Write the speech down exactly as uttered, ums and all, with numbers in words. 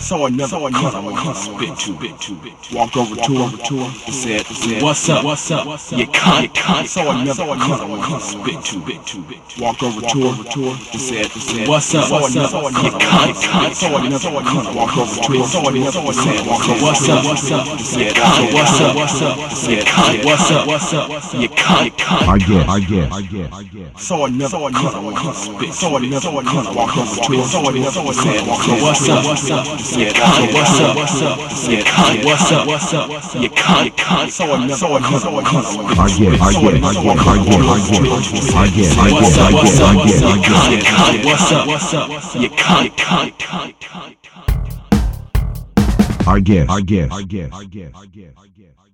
saw another cunt I want to spit to. Walked over to her and said, what's up, what's up, you cunt, cunt. Saw another cunt I want to spit to. Walked over to her and said, what's up, what's up, you cunt, cunt. Saw another cunt I walked over to her and said, what's up, what's up, you cunt, what's up, what's up, you cunt, what's up, what's up, you cunt, cunt. I get, I get, I get, I get. Saw another cunt I want to spit. Saw another cunt I walked over to her. Saw another and said, what's up, what's up, you cunt, what's up, what's up, you cunt, what's up, what's up, you cunt, cunt. Saw another cunt I get, I get, I get, I get, I get, I get, I what's up, get, what's up, I what's get, up, I get, you cunt, what's up, what's up, you cunt, cunt, cunt, cunt. I get, I get, I get, I get, I get, I get.